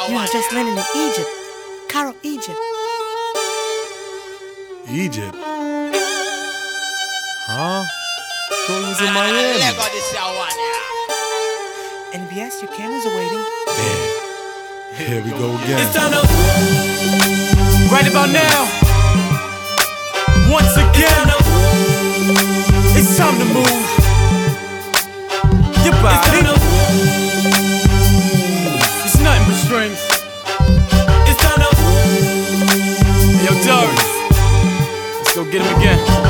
You have just landed in Egypt. Cairo, Egypt. Egypt? Huh? Thought it was in Miami. NBS, your cameras are waiting. Damn. Here we go again. It's time to right about now. Once again, it's time to move your body. It's nothing but strings. It's time to Yo, Doris, let's go get him again.